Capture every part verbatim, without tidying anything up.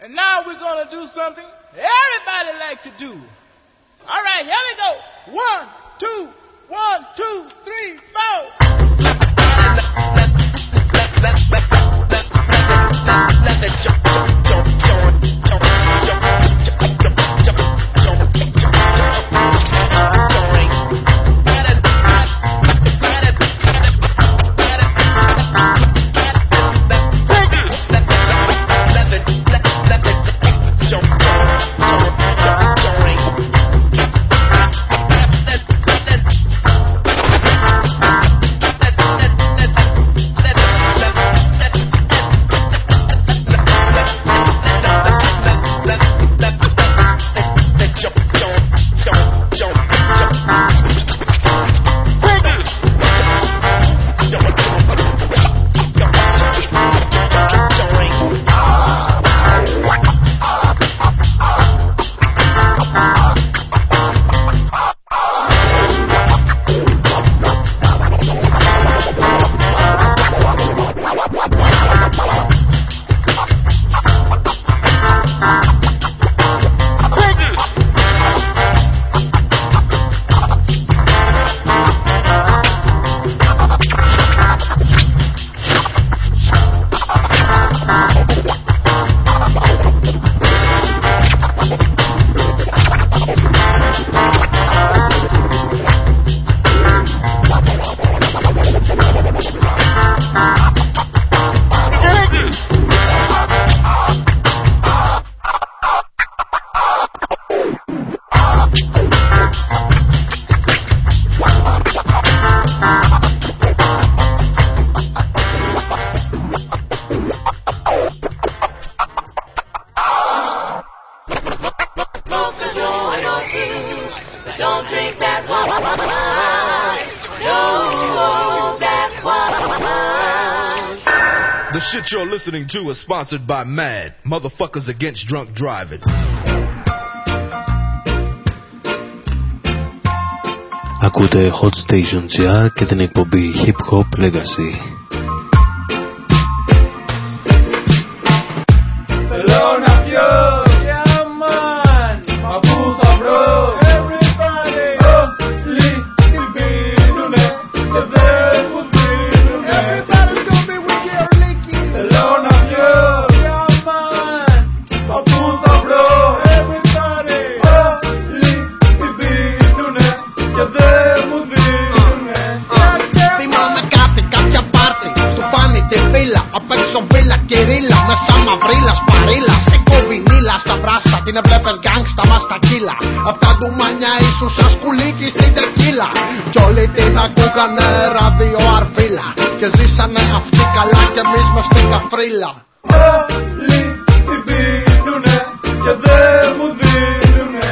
And now we're gonna do something everybody like to do. All right, here we go. One, two, one, two, three, four. Let the jump, jump, jump, jump, jump, jump, jump, jump, jump, Shit you're listening to is sponsored by MAD, Motherfuckers Against Drunk Driving. Ακούτε Hot Station τζι αρ και την εκπομπή Hip Hop Legacy. Θέλω να πιω, yeah man, μα πού θα βρω? Everybody, όλοι την πίνουνε και δεν μου δίνουνε. Everybody's gonna be with your licky. Θέλω να πιω, yeah man, μα πού θα βρω? Everybody, όλοι την πίνουνε και δεν μου δίνουνε. Θυμάμαι κάτι, κάποια πάρτι, στο φάνη τη φύλλα, απ' έξω βίλα κυρίλα, μέσα μαυρίλα, σπαρίλα, σε κοβινίλα στα βράστα, την έβλεπες γκάγκστα μας τα κύλα. Απ' τα ντουμάνια ήσουν σαν σκουλίκι στην τεκίλα, κι όλοι την ακούγανε ράδιο αρβίλα, και ζήσανε αυτοί καλά κι εμείς μες στην καφρίλα. Όλοι την πίνουνε και δεν μου δίνουνε.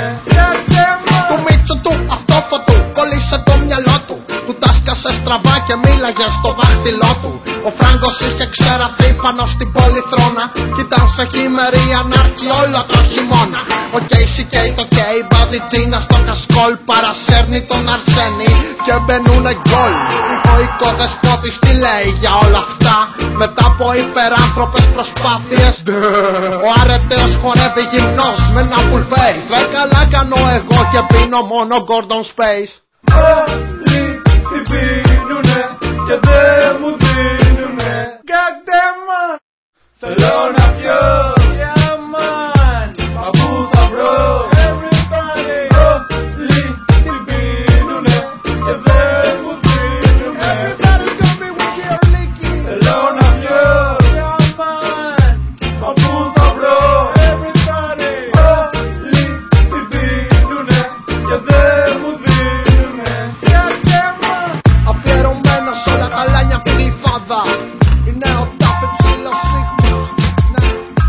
Του Μίτσου του αυτόφωτου κόλλησε το μυαλό του, του τάσκασε στραβά και μίλαγε στο δάχτυλό του. Ο Φράγκος είχε ξεραθεί πάνω στην πολυθρόνα κι ήταν σε χειμερή ανάρκη όλο το χειμώνα. Ο Κέισι Κέι το Κέι βάζει τσίνα στο κασκόλ, παρασέρνει τον Αρσένη και μπαίνουνε γκολ. Ο οικοδεσπότης τι λέει για όλα αυτά, μετά από υπεράνθρωπες προσπάθειες. Ο αρετέος χορεύει γυμνός με ένα full face. Ρε καλά κάνω εγώ και πίνω μόνο Gordon Space. Όλοι την πίνουνε και δεν μου δίνουνε. God damn man. Θέλω να πιω, yeah man, μα πού θα βρω? Everybody, όλοι την πίνουνε και δεν μου δίνουνε. Everybody's gonna be with your licky. Θέλω να πιω, yeah man, μα πού θα βρω? Everybody, όλοι την πίνουνε και δεν μου δίνουνε. God damn man. Αφιερωμένο σ' όλα τα λάνια από την υφάδα, είναι ο τάφε ψηλό σίγμα. Ναι.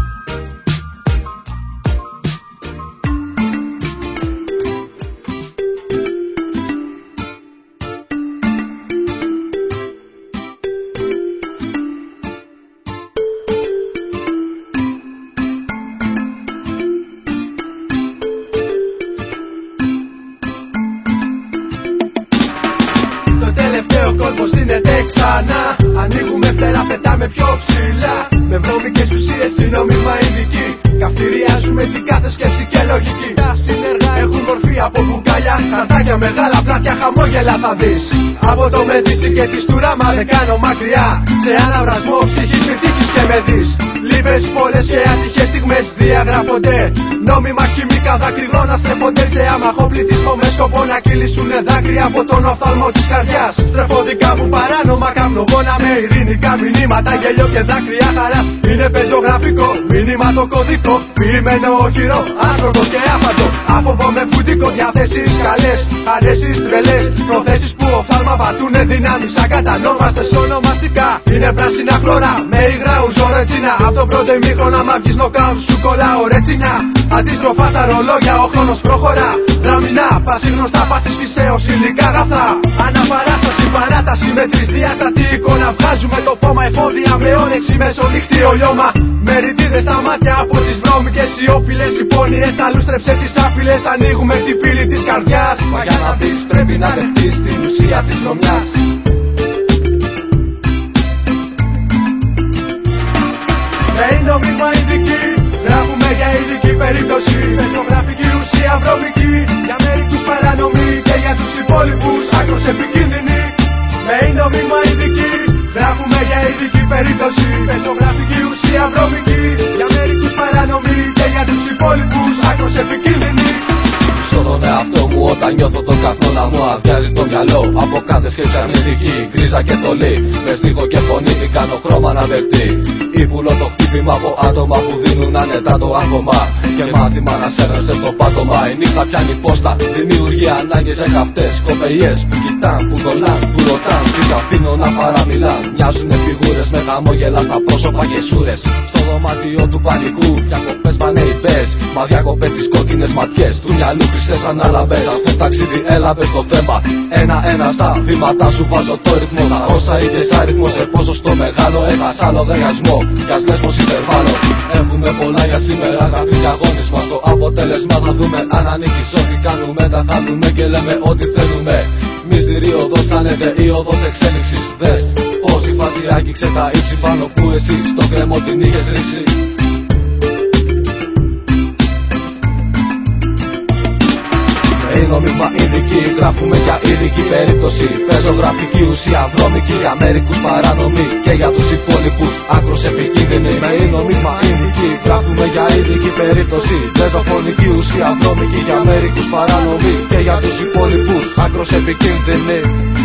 Το τελευταίο κόλπο γίνεται ξανά. Ανοίγουμε φτερά, πετάμε πιο ψηλά. Με βρώμικες ουσίες, συνόμιμα ειδική. Καυτή κάθε σκέψη και λογική. Τα συνεργά έχουν μορφή από μπουκάλια, χαρτάκια, μεγάλα πλάτια, χαμόγελα θα δεις. Από το Μεντήσι και τη Στούραμα δεν κάνω μακριά. Σε αναβρασμό ψυχής μη τύχεις και με δεις. Λίβες, πολλές και ατυχές στιγμές διαγράφονται. Νόμιμα χημικά δακρυγόνα στρέφονται σε άμαχο πληθυσμό με σκοπό να κυλήσουν δάκρυα από τον οφθαλμό της καρδιάς. Στρεφόδικα που παράνομα καπνογόνα με ειρηνικά μηνύματα, γέλιο και δάκρυα χαράς. Είναι πεζογραφικό, μήνυμα το κωδικό. Ποιημένο οχυρό, άνθρωπος και άφαντο. Άφοβο με φουτικό, διαθέσεις καλές, αρέσεις τρελές. Προθέσεις που οφθάλμα πατούνε δυνάμεις ακατανόμαστες ονομαστικά. Είναι πράσινα χλωρά με υγρά ουζορετσίνα. Απ' το πρώτο ημίχρονο άμα βγεις νοκάουτ σου κολλάω ρετσινιά. Αντίστροφα τα ρολόγια, ο χρόνος προχωρά. Δραμινά, πασίγνωστα πάσης φυσαίως υλικά αγαθά. Αναπαράσταση, παράταση με τρισδιάστατη εικόνα. Βγάζουμε το πόμα εφόδια με όρεξη μέσω δίκτυο λιώμα. Με ρητίδες στα μάτια από τις βρώμικες σιώπηλες υπόνοιες. Αλλούστρεψε τις άφυλες, ανοίγουμε την πύλη της καρδιάς. Μα για να δεις πρέπει να δεχτείς την ουσία της βρωμιάς. Με νόμιμα ειδική, γράφουμε για ειδική περίπτωση. Πεζογραφική ουσία βρώμικη, για μερικούς παρανομή και για τους υπόλοιπους άκρως επικίνδυνη. Με νόμιμα ειδική, γράφουμε για ειδική περίπτωση. Πεζογραφική ουσία βρώμικη, για μερικούς παρανομή και για τους υπόλοιπους άκρως επικίνδυνη. Στον εαυτό μου όταν νιώθω τον καπνό να μου αδειάζει το μυαλό. Από κάθε σκέψη αρνητική, γκρίζα και θολή. Με στίχο και φωνή την κάνω χρώμα να δεχτεί. Ήπουλο το χτύπημα από άτομα που δίνουν άνετα το άγχωμα. Και μάθημα να σέρνεσαι στο πάτωμα. Η νύχτα πιάνει πόστα, δημιουργεί ανάγκες για καυτές. Κοπελιές που κοιτάν, που κολλάν, που ρωτάν. Τις αφήνω να παραμιλάν. Μοιάζουνε φιγούρες με χαμόγελα στα πρόσωπα και σούρες. Στο δωμάτιο του πανικού, διακοπές πανεϊπές. Μα διακοπές στις κόκκινες ματιές του μυαλού χρυσές ανάλαμπες. Αυτό ταξίδι έλαβε στο θέμα. Ένα-ένα στα βήματα σου βάζω το ρυθμό. Τα όσα είχες αριθμό σε ποσοστό μεγάλο. Έχασα λογαριασμό. Κι ας λες πως υπερβάλλω. Έχουμε πολλά για σήμερα, γραφή για αγώνισμα. Στο αποτέλεσμα θα δούμε αν ανήκεις. Ό,τι κάνουμε τα χάνουμε και λέμε ό,τι θέλουμε. Μυστηρή οδός κάνετε η οδός εξέλιξης. Δες πως η φάση άγγιξε τα ύψη πάνω που εσύ στο κρεμό την είχες ρίξει. Η νόμιμα ειδική, γράφουμε για ειδική περίπτωση. Πεζογραφική ουσία βρώμικη, για μερικούς παρανομή και για τους υπόλοιπους άκρως επικίνδυνη. Με η νόμιμα ειδική, γράφουμε για ειδική περίπτωση. Πεζοφωνική ουσία βρώμικη, για μερικούς παρανομή και για τους υπόλοιπους άκρως επικίνδυνη.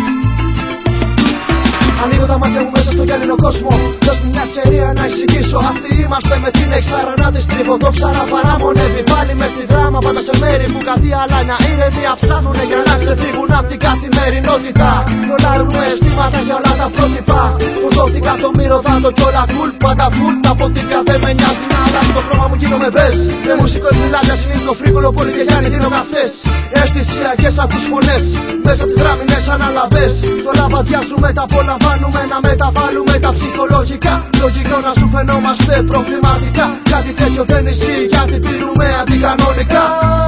Ανοίγω τα μάτια μου μέσα στο γυάλινο κόσμο. Δώσ' μου μια ευκαιρία να εξηγήσω. Αυτοί είμαστε με την εξάρα να τη στρίβω. Το ξαναπαραμονεύει πάλι μες στη δράμα. Πάντα σε μέρη που κάτι αλάνια ήρεμια ψάνουνε για να ξεφύγουν απ' την καθημερινότητα. Ρολάρουμε αισθήματα για όλα τα πρότυπα. Που δόθηκα το μυρωδάτο κι όλα κουλ. Πάντα φουλ. Τα ποτήρια δεν με νοιάζει να αλλάζει το χρώμα μου γίνομαι μπες. Με μουσικό εκμιλάδια συνήθω φρίκολο πολύ και Γιάννη δίνω καυτές. Αισθησιακές ακούς φωνές. Μέσα τις δράμινες αναλαβές. Τώρα βαδιάζουμε τα απολαμβάνουμε να μεταβάλουμε τα ψυχολογικά. Λογικό να σου φαινόμαστε προβληματικά. Κάτι τέτοιο δεν ισχύει γιατί πίνουμε αντικανονικά.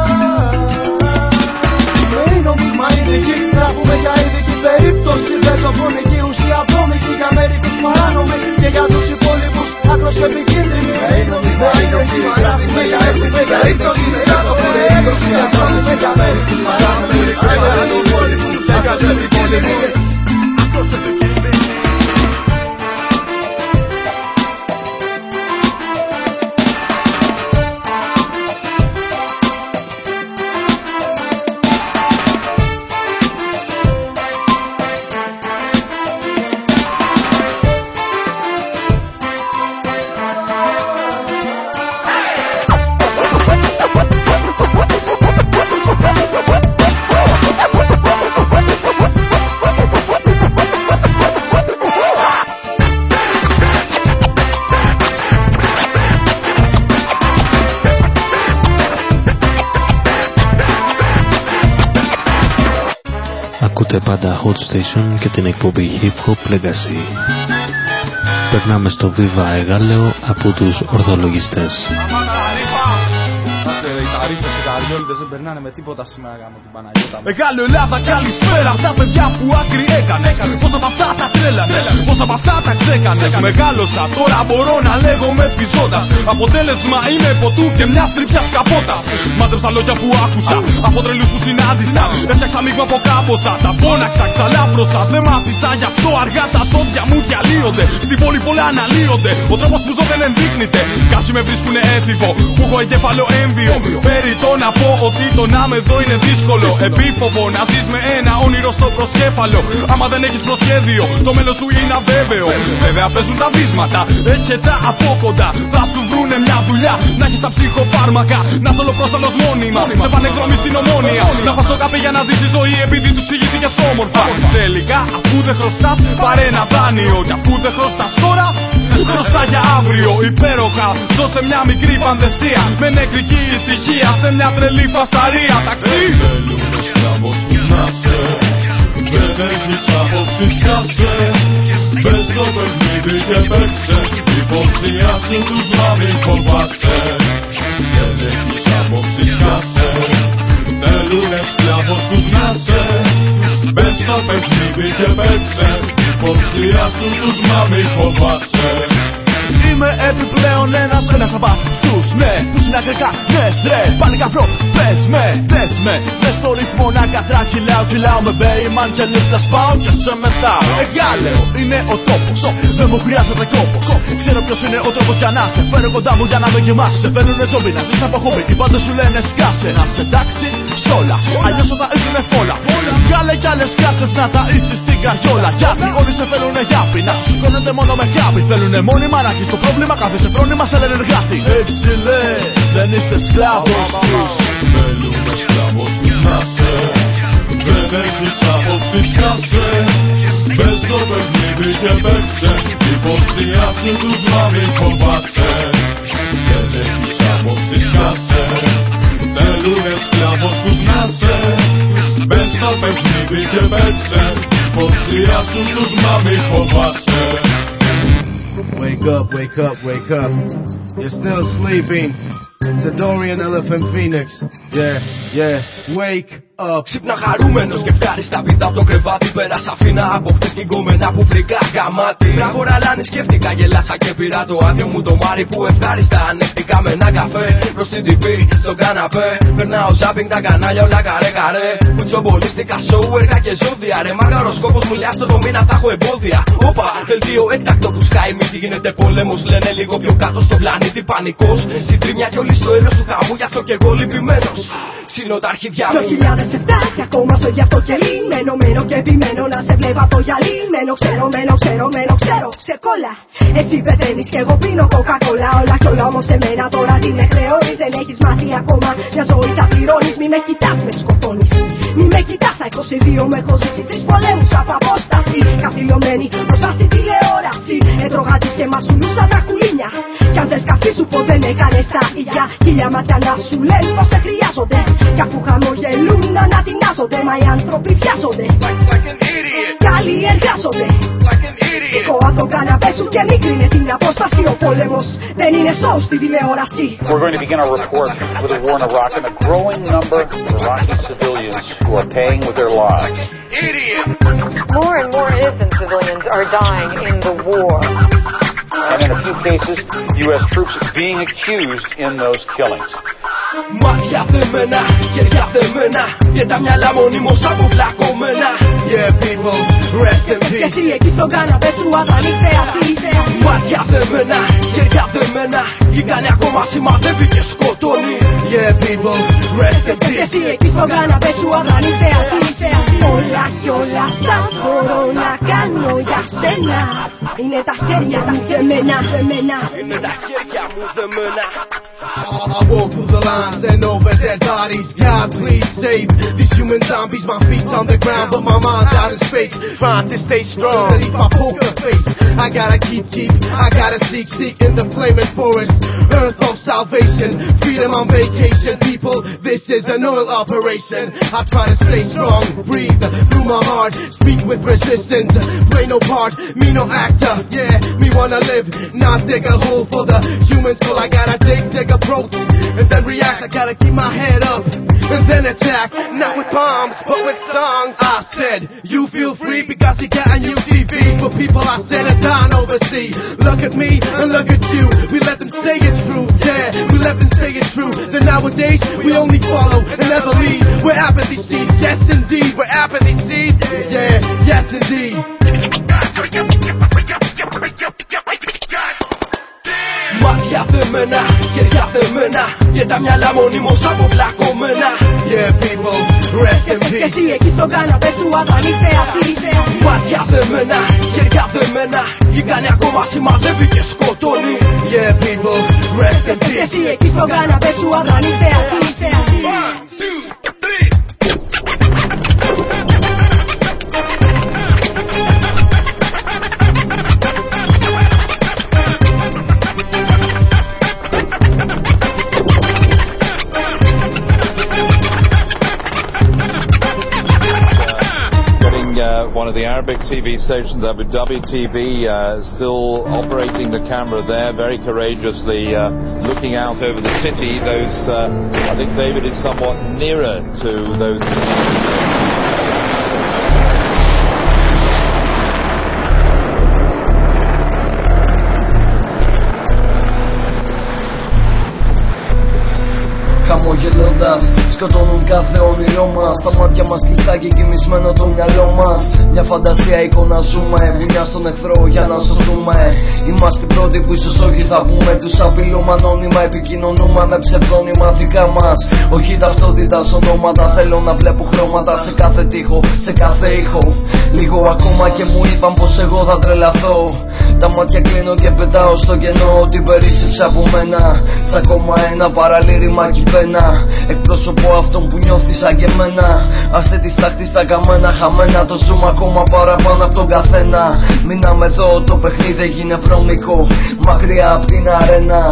Με νόμιμα ειδική, γράφουμε για ειδική περίπτωση. Πεζοφωνική ουσία βρώμικη, για μερικούς παράνομη και για τους υπόλοιπους άκρως επικίνδυνη. Με νόμιμα ειδική, γράφουμε για ειδική περίπτωση. Πεζοφωνική ουσία βρώμικη, για μερικούς παράνομη και για τους υπόλοιπους άκρως επικίνδυνη. Πάντα Hot Station και την εκπομπή Hip Hop Legacy. Περνάμε στο Viva Εγάλεο από τους ορθολογιστές. οι ταρίφες, οι καριόλιδες δεν περνάνε με τίποτα σήμερα γάμο την Παναγιώτα. Μεγάλο Ελλάδα, καλησπέρα. Τα παιδιά που άκρη έκανες. Πόσα από αυτά τα τρέλανες, πόσα από αυτά τα ξέκανες. Μεγάλωσα, τώρα μπορώ να λέγομαι επιζώντας. Αποτέλεσμα είμαι ποτού και μια τρυψιάς καπότας. Μάτρεψα λόγια που άκουσα από τρελούς που συνάντησα. Έφτιαξα μείγμα από κάμποσα. Τα φώναξα, ξαλάπρωσα. Δεν μ' άφησα γι' αυτό αργά τα τόντια μου διαλύονται. Στην πόλη πολλά αναλύονται. Ο τρόπος που ζω δεν ενδείκνυται. Κάποιοι με βρίσκουνε έφηβο, που έχω εγκέφαλο έμβιο. Περιττό να πω ότι το να με δω είναι δύσκολο. Επίφοβο να ζεις με ένα όνειρο στο προσκέφαλο. Άμα δεν έχεις προσχέδιο, το μέλλον σου είναι αβέβαιο. Βέβαια παίζουν τα βίσματα, έρχεται από κοντά. Θα σου βρούνε μια δουλειά, να έχεις τα ψυχοφάρμακα. Να σ' ολοπρόσταλος μόνιμα, σε πανεκδρομή στην Ομόνια. Να πας στο καπί για να δεις τη ζωή επειδή τους ηγήθηκες όμορφα. Τελικά αφού δεν χρωστάς, πάρε ένα δάνειο. Και αφού δεν χρωστάς τώρα, χρωστά για αύριο. Υπέροχα, ζω σε μια μικρή φαντασία. Με νεκρική ησυχία, σε μια τρελή φασαρία. Ταξί! Θέλουμε σκλάβος που να σε. Δεν έχεις απόψεις κάσε. Μπες στο παιχνίδι και παίξε. Υποψία σου τους να μην φοβάσαι. Δεν έχεις απόψεις κάσε. Θέλουνε σκλάβος τους να σε. Μπες στο παιχνίδι και παίξε. Υποψία σου τους να μην φοβάσαι. Είμαι επιπλέον ένας, ένας από αυτούς, ναι, που συναγρικά, ναι, ρε, πάλι καφρό, πες με, πες με, μες στο ρυθμό να κατρά, κυλάω, κυλάω με μπέιμαν και νύχτα σπάω και σε μετάω. Εγάλεο είναι ο τόπος, δεν μου χρειάζεται κόπος, ξέρω ποιος είναι ο τρόπος για να σε φέρω κοντά μου για να με γεμάσει. Σε φέρουνε ζόμπι, να ζεις από χόμπι, οι πάντες σου λένε σκάσε, να σε εντάξει σ' όλα, αλλιώς θα ήσουνε φόλα. Βγάλε κι άλλες κάρτες να τα ίσεις στην καριόλα, γιατί όλοι σε θέλουνε γιάπη, να σου σηκώνεται μόνο με κάπη, θέλουνε μόνιμα να έχεις το πρόβλημα, κάθεσαι φρόνημα σε λένε εργάτη. Έτσι λέει, δεν είσαι σκλάβος τους. Θέλουμε σκλάβος τους να σε. Δεν έχεις απόψεις κάσε. Μπες στο παιχνίδι και παίξε. Υποψία σου τους να μην φοβάσαι. Δεν έχεις απόψεις κάσε. Θέλουνε σκλάβος τους να σε. Μπες στο παιχνίδι και παίξε. Υποψία σου τους να μην φοβάσαι. Wake up, wake up, wake up. You're still sleeping. It's a Dorian Elephant Phoenix. Yeah, yeah, wake up. Ξύπνα χαρούμενος και ευχάριστα πίτα από το κρεβάτι. Πέρασα φίνα από χτες και γκόμενα που βρήκα γαμάτι. Να χωραλάνει σκέφτηκα, γελάσα και πήρα το άδειο μου το μάρι που ευχάριστα ανέχτηκα με ένα καφέ. Προς την τι βι, στον καναπέ. Περνάω ζάπινγκ τα κανάλια όλα καρέ καρέ. Κουτσομπολίστηκα σοου, έργα και ζώδια. Ρε μαργαροσκόπος μου λέει αυτό το μήνα θα έχω εμπόδια. Όπα, δελτίο έκτακτο που σκάει μύτη. Γίνεται πόλεμος, λένε λίγο πιο κάτω στον πλανήτη πανικός. Συντρίμια κι όλοι στο έλεος του χαμού, γι' αυτό κι εγώ λυπημένος. Ξύνω τα αρχίδια μου. δύο χιλιάδες επτά και ακόμα στο γι' αυτό και λυμμένο. Μένω και επιμένω να σε βλέπω από γυαλί. Μένω, ξέρω, μένω, ξέρω, μένω, ξέρω. Σε κόλλα. Εσύ πεθαίνεις κι εγώ πίνω κοκακόλα. Όλα κι όλα όμως εμένα τώρα τι με χρεώνεις. Δεν έχεις μάθει ακόμα μια ζωή θα πληρώνεις. Μη με κοιτάς, με σκοτώνεις. Μη με κοιτάς, στα είκοσι δύο με έχω ζήσει τρεις πολέμους από απόσταση. Καθυλωμένη μπροστά στη τηλεόραση. Έτρωγα τις και μασουλούσα τα κουλίνια. Κι αν θες καφί σου πω δεν έκανες τα ίδια. Χίλια μάτια να σου λένε πως σε χρειάζονται. Κι αφού χαμογελούν να ανατινάζονται. Μα οι άνθρωποι βιάζονται. Κι άλλοι εργάζονται. Εγώ από τον καναπέ σου και μικρύνε την απόσταση. Ο πόλεμος δεν είναι σοου στη τηλεόραση. We're going to begin our report with the war in Iraq and a growing number of Iraqi civilians who are paying with their lives. Idiot! More and more innocent civilians are dying in the war. And in a few cases, U S troops being accused in those killings. Μάτια θεμένα, χέρια θεμένα. Και τα μυαλά μονίμως αποβλακωμένα. Yeah, people, rest in peace. Και εσύ εκεί στον καναπέ σου αδρανείς θεατή. Μάτια θεμένα, χέρια θεμένα. Η κάνει ακόμα σημαδεύει και σκοτώνει. Yeah, people, rest in peace. Και εσύ εκεί στον καναπέ σου αδρανείς θεατή. Όλα κι όλα αυτά μπορώ να κάνω για σένα. Είναι τα χέρια μου δεμένα, δεμένα. Είναι τα χέρια μου δεμένα. I walk through the lines and over dead bodies. God, please save these human zombies. My feet's on the ground, but my mind's out in space. Trying to stay strong beneath my poker face. I gotta keep, keep, I gotta seek, seek in the flaming forest. Earth of salvation, freedom on vacation. People, this is an oil operation. I try to stay strong, breathe through my heart. Speak with persistence, play no part, me no actor. Yeah, me wanna live, not dig a hole for the human soul. I gotta dig, dig approach and then react. I gotta keep my head up and then attack. Not with bombs, but with songs. I said, you feel free because you got a new T V. For people I said are dying overseas. Look at me and look at you. We let them say it's true, yeah. We let them say it's true. Then nowadays we only follow and never lead. We're apathy seed, yes indeed. We're apathy seed, yeah, yes indeed. Μάτια θεμένα, χέρια θεμένα, και τα μυαλά μονίμως αποβλακωμένα. Yeah people, rest in peace. Και εσύ εκεί στον καναπέ σου αγανείσαι αυτή. Μάτια θεμένα, χέρια θεμένα, η κάνει ακόμα σημαδεύει και σκοτώνει. Yeah people, rest in peace. Και εσύ εκεί στον καναπέ σου αγανείσαι αυτή. One, two, three. One of the Arabic T V stations, Abu Dhabi T V, uh, still operating the camera there, very courageously uh, looking out over the city. Those, uh, I think David is somewhat nearer to those. Χαμογελώντας, σκοτώνουν κάθε όνειρό μας. Τα μάτια μας κλειστά και κοιμισμένο το μυαλό μας. Μια φαντασία εικόνα ζούμε, βουνιά στον εχθρό για να σωθούμε. Είμαστε οι πρώτοι που ίσως όχι θα πούμε. Τους απειλούμε ανώνυμα, επικοινωνούμε με ψευδόνυμα δικά μας. Όχι ταυτότητα ονόματα, θέλω να βλέπω χρώματα σε κάθε τοίχο, σε κάθε ήχο. Λίγο ακόμα και μου είπαν πως εγώ θα τρελαθώ. Τα μάτια κλείνω και πετάω στο κενό ότι περίσσεψε από μένα. Σ' ακόμα ένα παραλήρημα κυπένα. Εκπροσωπώ αυτόν που νιώθει σαν και εμένα. Άσε τη στάχτη στα καμένα χαμένα. Το ζούμε ακόμα παραπάνω από τον καθένα. Μείναμε εδώ, το παιχνίδι έγινε βρώμικο. Μακριά απ' την αρένα.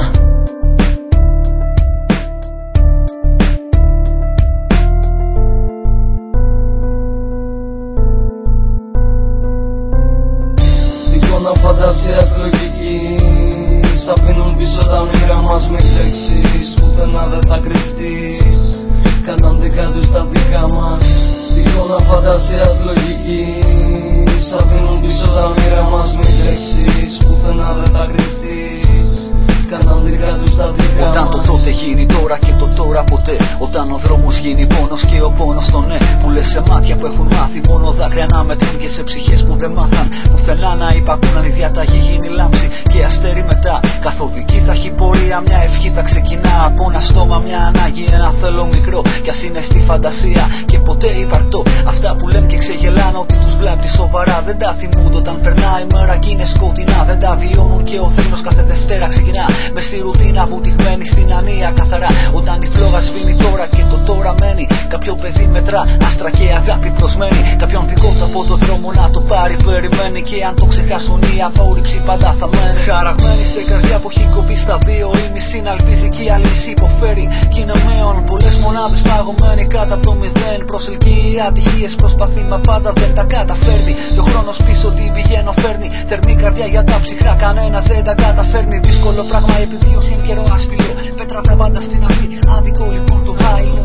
Φαντασίας λογικής αφήνουν πίσω τα όνειρά μας. Μην τρέξεις, πουθενά δεν θα κρυφτείς. Κάναν δικά τους τα δικά μας. Εικόνα φαντασίας λογικής αφήνουν πίσω τα όνειρά μας. Μην τρέξεις, πουθενά δεν θα κρυφτείς. Κάναν δικά τους τα δικά μας. Όταν το τότε γίνει τώρα και το τώρα ποτέ. Όταν ο δρόμος γίνει πόνος και ο πόνος το ναι. Που λες σε μάτια που έχουν μάθει μόνο δάκρυα να μετρούν. Και σε ψυχές που δεν μάθαν πουθενά να υπακούν. Αν η διαταγή γίνει λάμψη και αστέρι μετά. Καθοδική θα έχει πορεία, μια ευχή θα ξεκινά. Από ένα στόμα μια ανάγκη, ένα θέλω μικρό. Κι ας είναι στη φαντασία και ποτέ υπαρκτό. Αυτά που λένε και ξεγελάνε ότι τους βλάπτει σοβαρά. Δεν τα θυμούνται όταν περνάει η μέρα κι είναι σκοτεινά. Δεν τα βιώνουν και ο θρήνος κάθε Δευτέρα ξεκινά. Μες στη ρουτίνα βουτυγμένη στην ανία καθαρά. Όταν η φλόγα σβήνει τώρα και το τώρα μένει. Κάποιο παιδί μετρά άστρα και αγάπη προσμένει. Κάποιον δικό του από το δρόμο να το πάρει περιμένει. Και αν το ξεχάσουν η απόρριψη πάντα θα μένει. Χαραγμένη σε καρδιά που έχει κοπεί στα δύο. Η μισή να ελπίζει και η άλλη μισή υποφέρει. Κι είναι μέον πολλές μονάδες παγωμένοι κάτω από το μηδέν. Προσελκύει ατυχίες, προσπαθεί μα πάντα δεν τα καταφέρνει. Και ο χρόνος πίσω τι πηγαίνω φέρνει. Θερμή καρδιά για τα ψυχρά, κανένας δεν τα καταφέρνει. Δύσκολο πράγμα η επιβίωση είναι καιρό άσπηλο. Πέτρα τα πάντα στην αυλή, άδικο λοιπόν το χάιλο.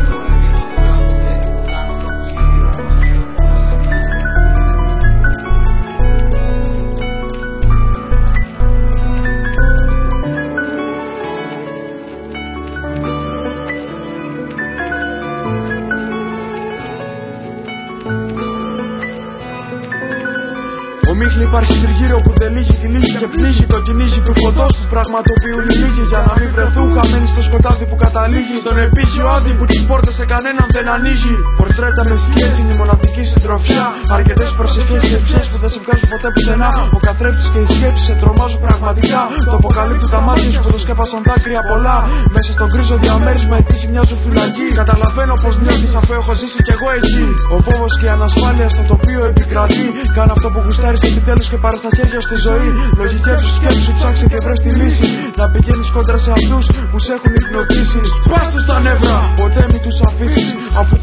Ομίχλη υπάρχει τριγύρω που δεν λύγει, τη λύγει και πνίγει. Το κυνήγι του φωτός του πραγματοποιούν οι λίγοι. Για να μην βρεθούν χαμένοι στο σκοτάδι που καταλήγει. Στον επίγειο άδει που τις πόρτες σε κανέναν δεν ανοίγει. Πορτρέτα με σκιές είναι η μοναδική συντροφιά. Αρκετές προσευχές και ευχές που δεν σε βγάζουν ποτέ πουθενά. Ο καθρέφτης και οι σκέψεις σε τρομάζουν πραγματικά. Το αποκαλύπτουν τα μάτια σου που το σκέπασαν δάκρυα πολλά. Μέσα στον γκρίζο διαμέρισμα ετήσι μια σου φυλακή. Καταλαβαίνω πως νιώθεις αφού έχω ζήσει κι εγώ εκεί. Ο φόβος και η ανασφάλεια στο τοπίο επικρατεί. Κάνε αυτό που γουστάρεις επιτέλους και πάρε στα χέρια στη ζωή. Λογικές σου σκέψεις σου ψάξε και βρες τη λύση. Να πηγαίνεις κόντρα σε αυτούς που σε έχουν υπνοτήσει. Σπάς τους τα νεύρα, ποτέ μη τους αφήσεις. Αφού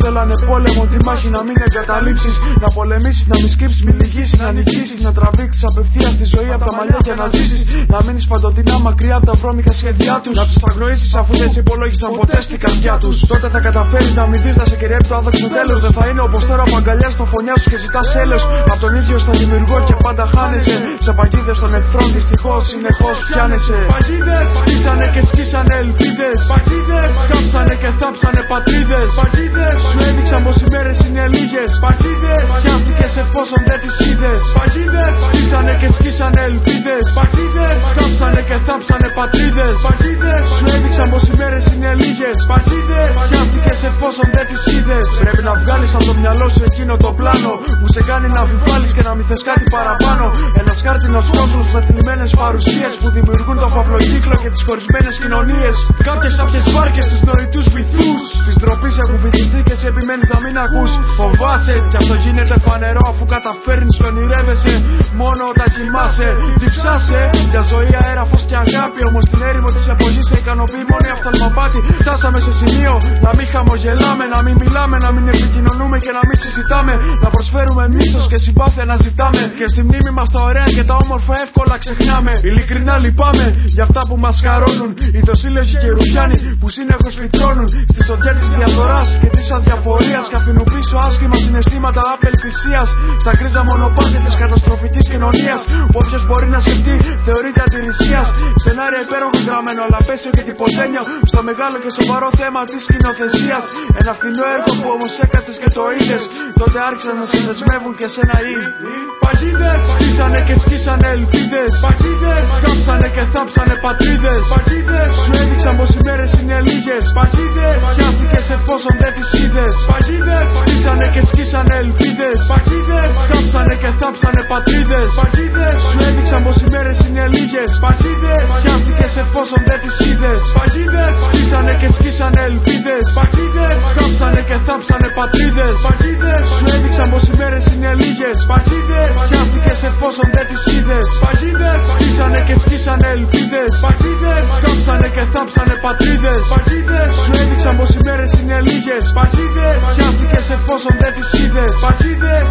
θέλανε πόλεμο, τη μάχη να μην εγκαταλείψεις. Να πολεμήσεις, να μην σκύψεις, μην λυγίσεις, να νικήσεις. Να τραβήξεις απευθείας τη ζωή από τα μαλλιά και να ζήσεις. Να μείνεις παντοτινά μακριά από τα βρώμικα σχέδιά τους. Να τους αγνοήσεις αφού δεν σε υπολόγισαν ποτέ στην καρδιά τους. Τότε θα καταφέρεις να μην δεις να σε κυριεύει το άδοξο τέλος. Δεν θα είναι όπως τώρα που αγκαλιάς το φωνιά σου και ζητάς έλεος. Απ' τον ίδιο στο δημιουργό και πάντα χάνεσαι. Σε παγίδες των εχθρών δυστυχώς συνεχώς πιάνεσαι. Παγίδες σκίσανε και σκίσανε ελπίδες. Παγίδες κάψανε και θάψανε πατρίδες. Παγίδες σου έδειξαν πως οι μέρες είναι λίγες. Παγίδες πιάστηκες εφόσον δεν τις είδες. Παγίδες σκίσανε και σκίσανε ελπίδες. Παγίδες κάψανε και θάψανε πατρίδες. Παγίδες σου έδειξαν πως οι μέρες είναι λίγες. Παγίδες πιάστηκες εφόσον δεν τις είδες. Πρέπει να βγάλεις από το μυαλό σου εκείνο το πλάνο που σε κάνει να αμφιβάλλεις και να μην θες κάτι παραπάνω. Ένας χάρτινος κόσμος με θλιμμένες παρουσίες που δημιουργούν το φαυλοκύκλο και τις χωρισμένες κοινωνίες. Κάποιες όποιες βάρκες τους νοητούς βυθούς της ντροπής έχουν βυθιστεί και εσύ επιμένεις να μην ακούς. Φοβάσαι κι αυτό γίνεται φανερό αφού καταφέρνεις και ονειρεύεσαι μόνο όταν κοιμάσαι. Διψάσαι για ζωή, αέρα, φως και αγάπη. Όμως στην έρημο της εποχής σε ικανοποιεί μόνο η αυθαλμαπάτη. Φτάσαμε σε σημείο να μην χαμογελάμε, να μην μιλάμε, να μην επικοινωνούμε και να μην συζητάμε. Να προσφέρουμε μίσος και συμπάθεια να ζητάμε. Και στη μνήμη μας τα ωραία και τα όμορφα εύκολα ξεχνάμε. Ειλικρινά λυπάμαι για αυτά που μας χαρώνουν. Οι δοσίλεοι και οι ρουφιάνοι που συνεχώς φυτρώνουν στη σοδιά της διαφθοράς και της αδιαφορίας. Και αφήνουν πίσω άσχημα συναισθήματα απελπισίας στα γκρίζα μονοπάτια της καταστροφικής κοινωνίας. Που όποιος μπορεί να σκεφτεί θεωρείται αντιρρησίας. Σενάρια υπέροχο γραμμένο αλλά πέσιο και τυποτένιο στο μεγάλο και σοβαρό θέμα της σκηνοθεσίας. Ένα φθηνό έργο που όμως έκατσες και το είδες. Τότε άρχισαν να σε δεσμεύουν και σένα οι παγίδες σκίσανε και σκίσανε ελπίδες. Παγίδες κάψανε και θάψανε πατρίδες. Παγίδες σου έδειξαν πως οι μέρες είναι λίγες. Παγίδες πιάστηκες εφόσον δεν τις είδες. Παγίδες σκίσανε και σκίσανε ελπίδες. Παγίδες κάψανε και θάψανε πατρίδες. Παγίδες σου έδειξαν πως οι μέρες είναι λίγες. Παγίδες πιάστηκες εφόσον δεν τις είδες. Παγίδες σκίσανε και σκίσανε ελπίδες. Παγίδες κάψανε και θάψανε πατρίδες. Παγίδες σου έδειξαν πως οι μέρες είναι λίγες. Παγίδες πιάστηκες εφόσον δεν τις είδες. Παγίδες σκίσανε και σκίσανε ελπίδες. Παγίδες κάψανε και θάψανε πατρίδες. Παγίδες σου έδειξαν πως οι μέρες είναι λίγες. Παγίδες πιάστηκες εφόσον δεν τις είδες. Παγίδες.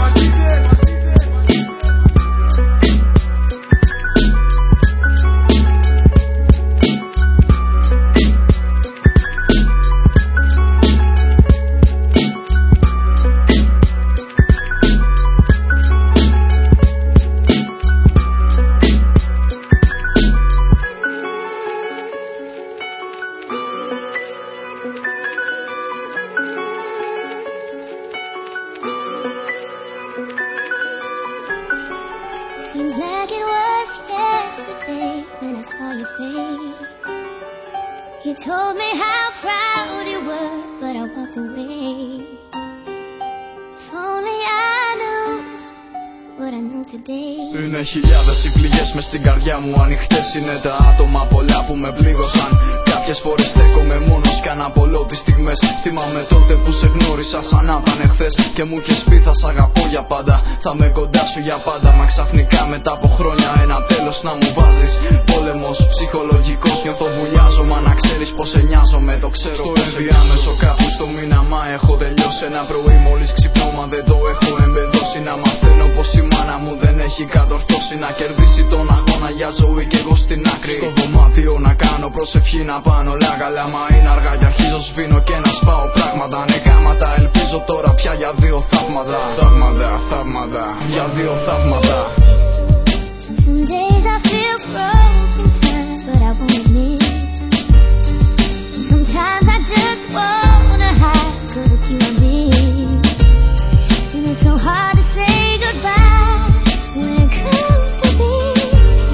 Seems like it was yesterday when I saw your face. You told me how proud you were, but I walked away. If only I knew what I know today. Είναι χιλιάδες οι πληγές μες στην καρδιά μου ανοιχτές. Είναι τα άτομα πολλά που με πλήγωσαν. Κάποιες φορές στέκομαι μόνος κι αναπολώ τις στιγμές. Θυμάμαι τότε που σε γνώρισα σαν να ήταν εχθές. Και μου είχες πει θα σ' αγαπώ για πάντα. Θα με κοντά σου για πάντα. Μα ξαφνικά μετά από χρόνια ένα τέλος να μου βάζεις. Πόλεμος ψυχολογικός νιώθω βουλιάζω. Μα να ξέρεις πως σε νοιάζομαι το ξέρω. Στο ενδιάμεσο κάπου στο μήναμα έχω τελειώσει. Ένα πρωί μόλις ξυπνώ μα δεν το έχω εμπεδώσει. Να μαθαίνω πως η μάνα μου δεν έχει κατορθώσει. Να κερδίσει τον αγώνα για ζωή και εγώ στην άκρη. Στο δωμάτιο να κάνω προσευχή να πάνε όλα καλά. Μα είναι αργά και αρχίζω σβήνω και να σπάω πράγματα. Ναι γάματα ελπίζω τώρα πια για δύο θαύματα. Θαύματα, θαύματα, για δύο θαύματα. Some days I feel broken inside, but I won't admit. Sometimes I just wanna hide, 'cause it's you and me. And it's so hard to say goodbye when it comes to this.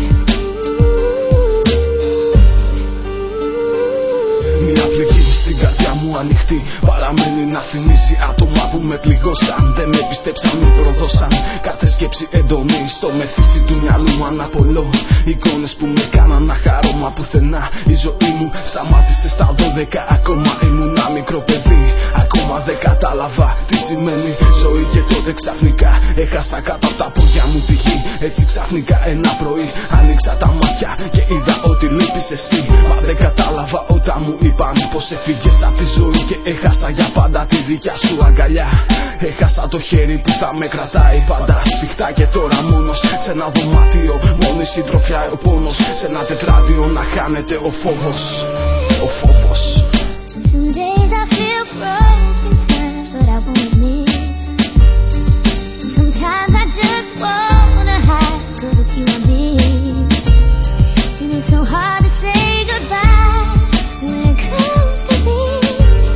Μια πληγή στην καρδιά μου ανοιχτή παραμένει να θυμίζει άτομα που με πληγώσαν. Δεν με πιστέψαν, με προδώσαν. Κάθε σκέψη έντονη στο μεθύσι του μυαλού μου αναπολώ. Εικόνες που με κάναν να χαρώ, μα πουθενά η ζωή μου σταμάτησε στα δώδεκα. Ακόμα ήμουν μικρό παιδί, ακόμα δεν κατάλαβα τι σημαίνει ζωή και τότε ξαφνικά έχασα κάτω από τα πόδια μου τη γη. Έτσι ξαφνικά ένα πρωί άνοιξα τα μάτια και είδα ότι λείπεις εσύ. Μα δεν κατάλαβα όταν μου είπαν πως έφυγες από τη ζωή και έχασα για πάντα τη δικιά σου αγκαλιά. Έχασα το χέρι που θα με κρατάει πάντα σφιχτά και τώρα μόνος σε ένα δωμάτιο. Μόνη συντροφιά ο πόνος, σε ένα τετράδιο να χάνεται ο φόβος. Ο φόβος. Some days I feel broke inside, but I won't admit. Sometimes I just wanna hide, 'cause it's you I miss. And it's so hard to say goodbye when it comes to this.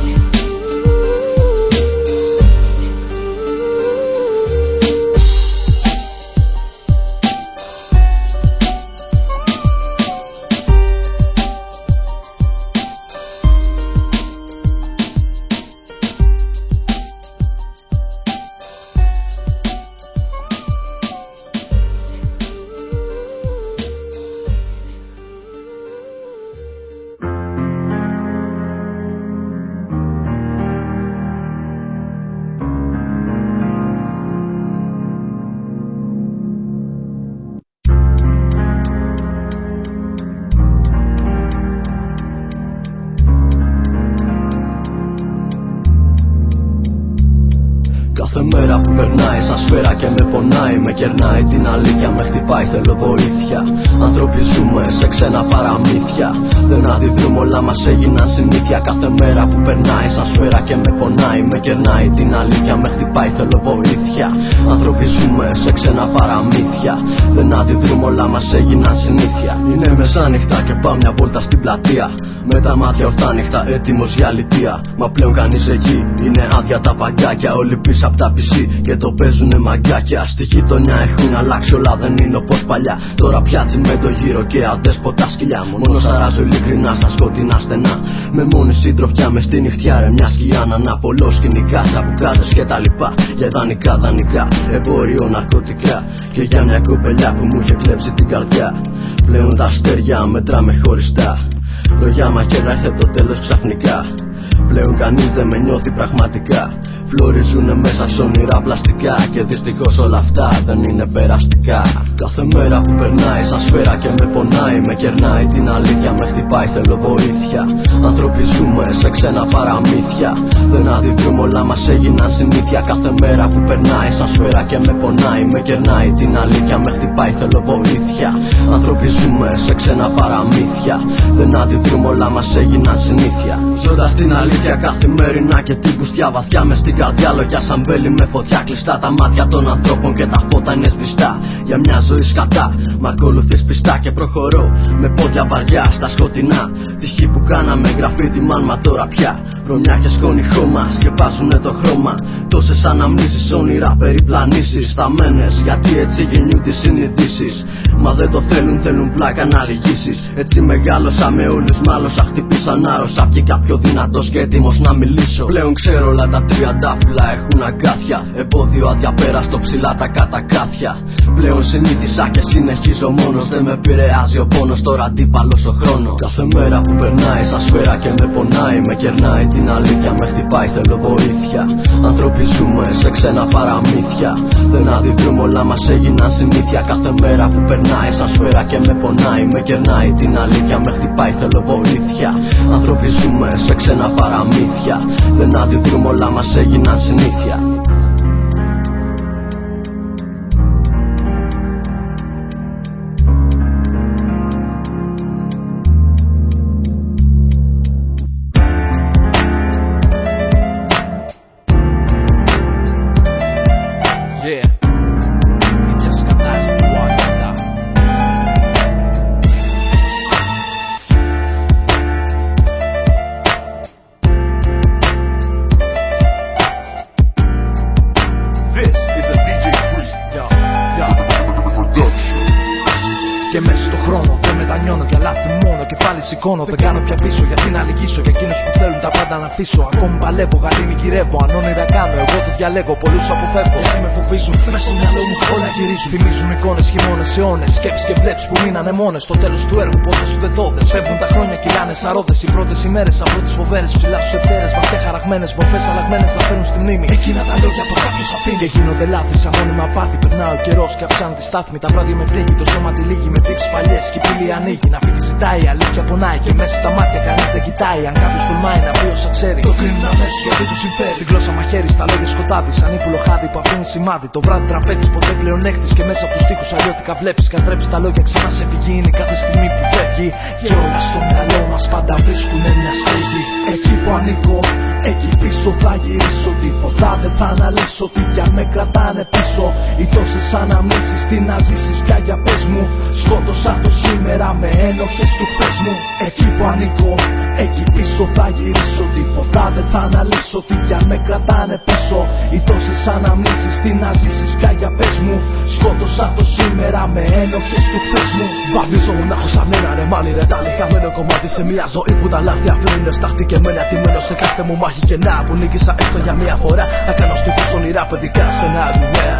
Κάθε μέρα που περνάει σαν σφαίρα και με πονάει, με κερνάει την αλήθεια, με χτυπάει, θέλω βοήθεια. Άνθρωποι ζούμε σε ξένα παραμύθια, δεν αντιδρούμε, όλα μας έγιναν συνήθεια. Κάθε μέρα που περνάει σαν σφαίρα και με πονάει, με κερνάει την αλήθεια, με χτυπάει, θέλω βοήθεια. Άνθρωποι ζούμε σε ξένα παραμύθια, δεν αντιδρούμε, όλα μας έγιναν συνήθεια. Είναι μεσάνυχτα και πάω μια βόλτα στην πλατεία, με τα μάτια ορθά νύχτα, έτοιμος για λυτεία. Μα πλέον κανείς εκεί, είναι άδεια τα παγκάκια. Όλοι πίσω απ' τα πι σι και το παίζουνε μαγκάκια. Στη γειτονιά έχουν αλλάξει, όλα δεν είναι όπως παλιά. Τώρα πιάτσι με το γύρο και αδέσποτα σκυλιά. Μόνος αράζω ειλικρινά στα σκοτεινά στενά, με μόνη συντροφιά μες στη νυχτιά, ρε μια σκιά να αναπολώ σκηνικά. Σαμπουκάδες και τα λοιπά, για δανεικά δανεικά, εμπόριο ναρκωτικά. Και για μια κοπελιά που μου είχε κλέψει την καρδιά. Πλέον τα αστέρια μετράμε χωριστά, λόγια μαχαίρα έρθε το τέλος ξαφνικά. Πλέον κανείς δεν με νιώθει πραγματικά, φλωρίζουνε μέσα σ' όνειρα πλαστικά. Και δυστυχώς όλα αυτά δεν είναι περαστικά. Κάθε μέρα που περνάει σαν σφαίρα και με πονάει, με κερνάει την αλήθεια, με χτυπάει, θέλω βοήθεια. Άνθρωποι ζούμε σε ξένα παραμύθια, δεν αντιδρούμε, όλα μας έγιναν συνήθεια. Κάθε μέρα που περνάει σαν σφαίρα και με πονάει, με κερνάει την αλήθεια, με χτυπάει, θέλω βοήθεια. Άνθρωποι ζούμε σε ξένα παραμύθια, δεν αντιδρούμε, όλα μας έγιναν συνήθεια. Ζώντας την αλήθεια καθημερινά και την πουστιά βαθιά μες στην καρδιά, λόγια σαν μπέλη με φωτιά κλειστά. Τα μάτια των ανθρώπων και τα φώτα είναι σβηστά. Για μια ζωή σκατά, μ' ακολουθείς πιστά και προχωρώ με πόδια βαριά στα σκοτεινά. Τυχή που κάναμε γραφίτι, μαν μα τώρα πια βρωμιά και σκόνη χώμα σκεπάζουνε το χρώμα. Τόσες αναμνήσεις, όνειρα, περιπλανήσεις σταμένες, γιατί έτσι γεννιούν τις συνειδήσεις. Μα δεν το θέλουν, θέλουν πλάκα να λυγίσεις. Έτσι μεγάλωσα με όλους, μάλωσα, χτυπήσαν άρρωσα. Βγήκα πιο δυνατός και έτοιμος να μιλήσω. Πλέον ξέρω όλα τα τριαντάφυλλα έχουν αγκάθια, εμπόδιο αδιαπέραστο ψηλά τα κατακάθια. Πλέον συνήθισα και συνεχίζω μόνος, δεν με επηρεάζει ο πόνος, τώρα αντίπαλος ο χρόνος. Κάθε μέρα που περνάει σαν σφαίρα και με πονάει, με κερνάει την αλήθεια, με χτυπάει, θέλω βοήθεια. Άνθρωποι ζούμε σε ξένα παραμύθια, δεν αντιδρούμε, όλα μας έγιναν συνήθεια. Κάθε μέρα που περνάει σαν σφαίρα και με πονάει, με κερνάει την αλήθεια, με χτυπάει, θέλω βοήθεια. Άνθρωποι ζούμε σε ξένα παραμύθια, δεν αντιδρούμε, όλα μας έγιναν συνήθεια. Σηκώνω, δεν κάνω πια πίσω γιατί να λυγίσω για εκείνους που θέλουν τα πάντα πάντα να αφήσω. Ακόμη παλεύω, γαλήνη γυρεύω. Αν όνειρα κάνω, εγώ το διαλέγω. Πολλούς αποφεύγω. Έτσι με φοβίζουν, μες στο μυαλό μου όλα γυρίζουν. Θυμίζουν εικόνες, χειμώνες, αιώνες. Σκέψεις και βλέψεις που μείνανε μόνες. Στο τέλος του έργου ποτέ σου δεν δώδες. Φεύγουν τα χρόνια, κυλάνε σαρόδες. Οι πρώτες ημέρες από τις φοβέρες. Ψηλά στους ευτέρες, βαθιά χαραγμένες. Μορφές αλλαγμένες να φέρουν στη μνήμη. Εκείνα τα λόγια από κάποιους αφήνει. Και γίνονται λάθη, σαν μόνιμα πάθη. Περνάει ο καιρός και αυξάνει τη στάθμη. Τα βράδια με πνίγει, το σώμα τη λίγη. Με τύψεις παλιές και η πύλη ανοίγει. Να φύγει ζητάει, αλήθεια πονάει. Και μέσα στα μάτια κανείς δεν κοιτάει. Αν κάποιος τολμάει να πει όσα ξέρει, το κρίνουν αμέσως γιατί του συμφέρει. Στην γλώσσα μαχαίρι, στα λόγια σκοτάδι. Σαν ύπουλο χάδι που αφήνει σημάδι. Το βράδυ τραπέζι, ποτέ πλεονέκτης. Και μέσα από τους τοίχους αλλιώτικα βλέπεις. Κατρέπεις τα λόγια ξανά σε πηγή. Είναι κάθε στιγμή που φεύγει. Και όλα στο μυαλό μας πάντα βρίσκουν μια στέγη. Εκεί που ανήκω, εκεί πίσω θα γυρίσω. Τίποτα δεν θα αναλύσω. Τι για με κρατάνε πίσω. Οι τόσες αναμνήσεις, τι να ζήσεις πια για πες μου. Σκότωσα το σήμερα με ένοχες του χθες μου. Εκεί που ανήκω, εκεί πίσω θα γυρίσω. Τίποτα δεν θα αναλύσω. Τι για με κρατάνε πίσω. Οι τόσες αναμνήσεις, τι να ζήσεις πια για πες μου. Σκότωσα το σήμερα με ένοχες του χθες μου. Βαδίζομαι να έχω σαν ένα ρε μάλι ρε τάλι. Χαμένο κομμάτι σε μια ζωή που τα λάθη αφήνουν στάχτη και με ατυμένο σε κάθε μου μάχη και να που νίκησα έστω για μια φορά. Να κάνω στοιχούς όνειρα παιδικά σενάρια.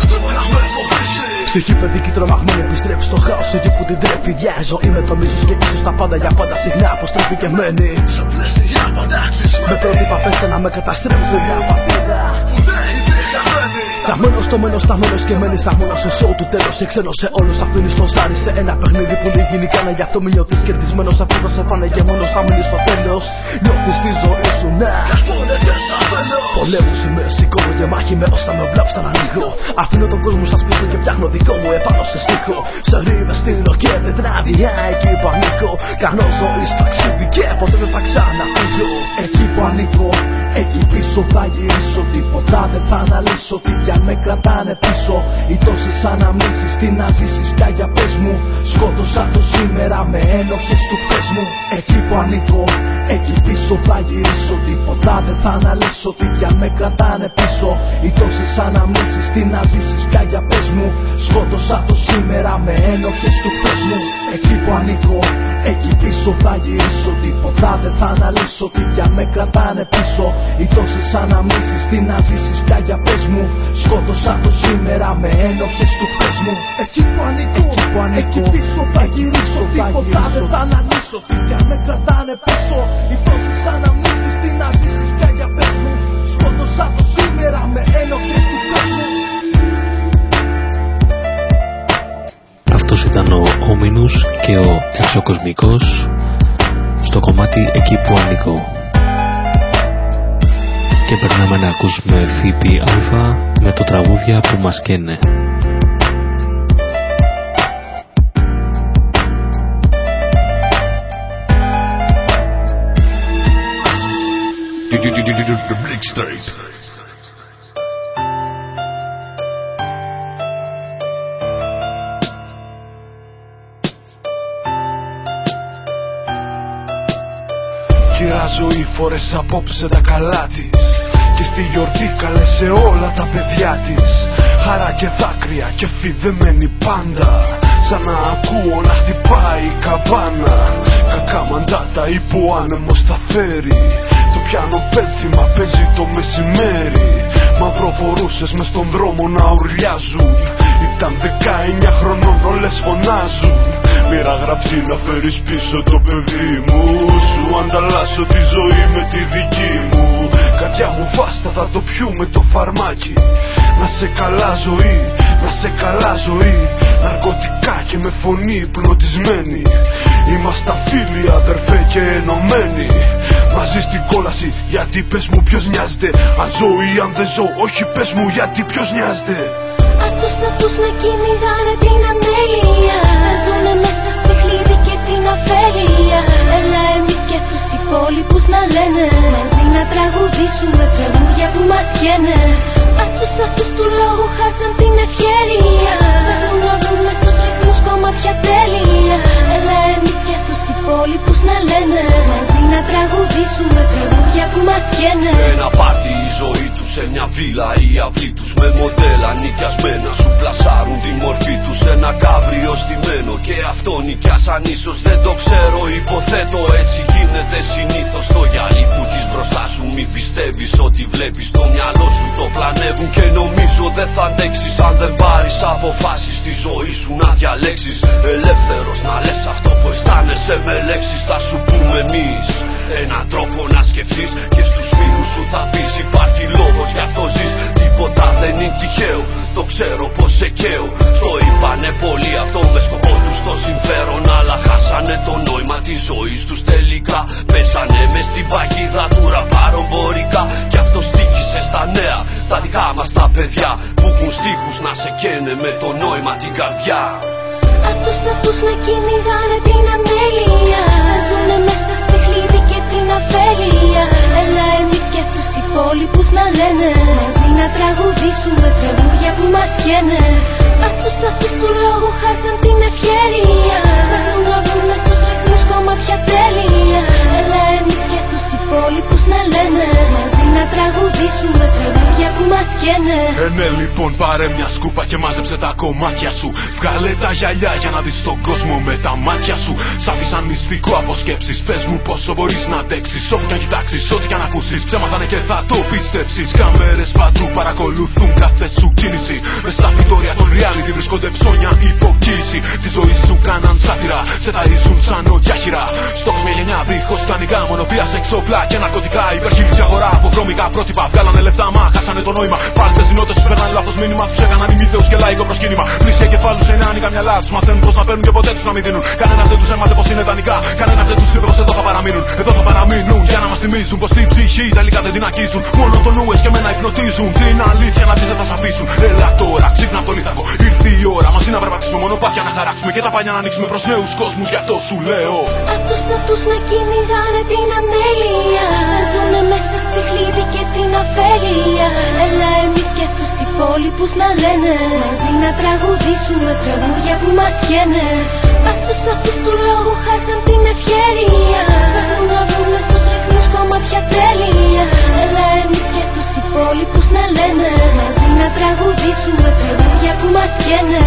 Ψυχή παιδική τρομαγμένη επιστρέφει στο χάος. Εκεί που την τρέπει διά η ζωή με το μίσος και ίσως τα πάντα για πάντα συχνά αποστρέφει και μένει. Σε πλαίσια πάντα κλεισμένο. Με πρότυπα πέσε να με καταστρέφει σε μια παρτίδα που δεν είναι χαμένη. Χαμένος το μένος, σταμένος και μένεις αγμόνος σε σοου του τέλος. Σε ξένος σε όλους αφήνεις το ζάρι σε ένα παιχνίδι που λίγοι νικάνε. Γι' αυτό μη νιώθεις κερδισμένος αφού θα σε πάνε και μόνος θα μείνεις στο τέλος. Νιώθεις τη ζωή σου να καρφώνεται σαν βέλος. Πολέμους σημαίες σηκώνω και μάχη με όσα με βλάψεις να ανοίγω. Αφήνω τον κόσμο σας πίσω και φτιάχνω δικό μου επάνω σε στίχο. Σε ρήμες στείλω και δεν τραβιά εκεί που ανήκω. Κάνω ζωή ταξίδι και ποτέ δεν θα ξαναφύγω. Εκεί που ανήκω, εκεί πίσω θα γυρίσω. Τίποτα δεν θα αναλύσω. Τι για με κρατάνε πίσω. Οι τόσες αναμνήσεις, τι να ζήσεις πια για πες μου. Σκότωσα το σήμερα με ένοχες του χθες μου. Εκεί που ανήκω, εκεί πίσω θα γυρίσω. Τίποτα δεν θα αναλύσω. Τι για με κρατάνε πίσω. Οι τόσες αναμνήσεις, τι να ζήσεις πια για πες μου. Σκότωσα το σήμερα με ένοχες του χθες μου. Εκεί που ανήκω, εκεί πίσω θα γυρίσω. Τίποτα δεν θα αναλύσω. Τι για με κρατάνε πίσω. Οι τόσες αναμνήσεις, τι να ζήσεις πια για πες μου. Σκότωσα το σήμερα με ένοχες του χθες μου. Εκεί που ανήκω, εκεί, που ανήκω, εκεί πίσω θα γυρίσω. Τίποτα δεν θα αναλύσω. Τι για με κρατάνε πίσω. Οι τόσες αναμνήσεις, τι να ζήσεις πια για πες μου. Σκότωσα το σήμερα με ένοχες του χθες μου. Αυτός ήταν ο Όμινους και ο Εξωκοσμικός στο κομμάτι Εκεί που ανήκω. Και περνάμε να ακούσουμε ΦΠΑ με το τραγούδια που μας καίνε. Κυρά ζωή φορές απόψε τα καλά της. Και στη γιορτή κάλεσε όλα τα παιδιά της. Χαρά και δάκρυα και φιδεμένη πάντα. Σαν να ακούω να χτυπάει η καμπάνα. Κακά μαντάτα είπε ο άνεμος θα φέρει. Το πιάνο πένθυμα παίζει το μεσημέρι. Μαύρο φορούσες μες στον δρόμο να ουρλιάζουν. Ήταν δεκαεννιά χρονών όλες φωνάζουν. Μοίρα γραψή να φέρεις πίσω το παιδί μου. Σου ανταλλάσσω τη ζωή με τη δική μου. Καρδιά μου φάστα θα το πιούμε το φαρμάκι. Να σε καλά ζωή, να σε καλά ζωή. Ναρκωτικά και με φωνή υπνοτισμένη. Είμαστε φίλοι αδερφέ και ενωμένοι. Μαζί στην κόλαση γιατί πες μου ποιος νοιάζεται. Αν ζω ή αν δεν ζω, όχι πες μου γιατί ποιος νοιάζεται. Ας τους αυτούς να κυνηγάνε την αμέλεια. Θα ζουνε μέσα στη χλίδι και την αφέλεια. Έλα εμείς και στους υπόλοιπους να λένε. Μαζί να τραγουδήσουμε τραγούδια που μας καίνε. Ας τους αυτούς του λόγου χάσαν την ευκαιρία. Θέλουν να βρουν μες στους ρυθμούς κομμάτια τέλεια. Έλα εμείς και στους υπόλοιπους να λένε. Μαζί να τραγουδήσουμε τραγούδια που μας καίνε. Ένα πάρτι η ζωή τους σε μια βίλα. Η αυλή τους με μοντέλα νοικιασμένα. Σου πλασάρουν τη μορφή τους σε ένα καύριο στημένο. Και αυτό νοικιάσαν ίσως δεν το ξέρω. Υποθέτω έτσι γίνεται συνήθως. Το γυαλί που τις μπροστά Μπορείς αποφάσεις στη ζωή σου να διαλέξεις. Ελεύθερος να λες αυτό που αισθάνεσαι με λέξεις. Θα σου πούμε εμείς έναν τρόπο να σκεφτείς. Και στους φίλους σου θα πεις υπάρχει λόγος γι' αυτό ζεις. Τίποτα δεν είναι τυχαίο, το ξέρω πως σε καίω. Στο είπανε πολύ αυτό με σκοπό τους το συμφέρον. Αλλά χάσανε το νόημα της ζωής τους τελικά. Πέσανε μες στην παγίδα του ραπαρομπορικά. Κι αυτό στοίχησε στα νέα, τα δικά μας τα παιδιά. Που έχουν στίχους να σε καίνε με το νόημα την καρδιά. Ας τους αυτούς να κυνηγάνε την αμέλεια. Να ζουνε μέσα στη χλίδι και την αφέλεια. Έλα εμείς και τους υπόλοιπους να λένε. Μαζί να τραγουδήσουμε τραγούδια που μας καίνε. Ας τους αυτούς του λόγου χάσαν την ευκαιρία. Θα βρουν να βγουνε στους ρυθμούς κομμάτια τέλεια. Έλα εμείς και τους υπόλοιπους να λένε. Μαζί να τραγουδήσουμε τραγούδια που μας καίνε. Ε, ναι, λοιπόν, πάρε μια σκούπα και μάζεψε τα κομμάτια σου. Βγάλε τα γυαλιά για να δεις τον κόσμο με τα μάτια σου. Σ' άφησαν μυστικό από σκέψεις. Πες μου πόσο μπορείς να αντέξεις. Όπου κι αν κοιτάξεις, ό,τι κι αν ακούσεις. Ψέματα είναι και θα το πιστέψεις. Κάμερες παντού παρακολουθούν κάθε σου κίνηση. Μες στα φυτόρια των reality βρίσκονται ψώνια υποκοίηση. Τη ζωή σου κάναν σάτυρα, σε ταΐζουν σαν ογιάχυρα. Στόχος μια γενιά δίχως κανικά. Μονοπία, εξόπλα και ναρκωτικά. Υπερχείληση αγορά από βρώμικα πρότυπα. Βγάλανε λεφτά, μα χάσανε το νόημα. Πάλτσες συνότες τους παίρναν λάθος μήνυμα. Τους έκαναν ημίθεους και λαϊκό προσκύνημα. Πλήσια κεφάλους είναι άνοιγα μυαλά τους. Μαθαίνουν πως να παίρνουν και ποτέ τους να μην δίνουν. Κανένας δεν τους έμαθε πως είναι δανεικά. Κανένας δεν τους είπε πως εδώ θα παραμείνουν. Εδώ θα παραμείνουν για να μας θυμίζουν πως την ψυχή τελικά δεν την αγγίζουν. Μόνο το νου και μένα υπνοτίζουν. Την αλήθεια να δεις δεν θα σ' αφήσουν. Έλα τώρα, ξύπνα από το λίθακο. Ήρθε η ώρα μαζί να περπατήσουμε. Μονοπάτια να χαράξουμε και τα πανιά να ανοίξουμε προς νέους κόσμους. Γι' αυτό σου λέω. Ας τους αυτούς να κυνηγάνε την αμέλεια. Να ζουνε μέσα στη χλίδι και την αφέλεια. Έλα εμείς και στους υπόλοιπους να λένε. Μαζί να τραγουδήσουμε τραγούδια που μας καίνε. Ας τους αυτούς του λόγου χάσαν την ευκαιρία. Θα βρουν να βγουνε στους ρυθμούς κομμάτια τέλεια. Έλα εμείς και στους υπόλοιπους να λένε. Μαζί να τραγουδήσουμε τραγούδια που μας καίνε.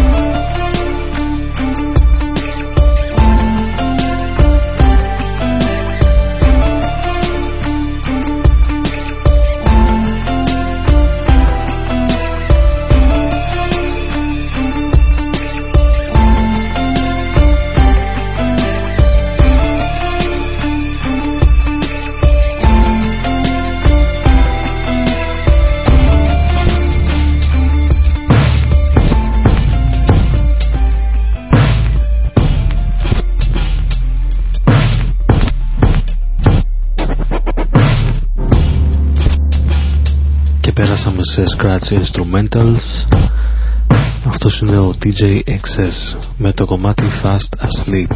Σε Scratch Instrumentals. Αυτός είναι ο ντι τζέι εξ ες με το κομμάτι Fast Asleep.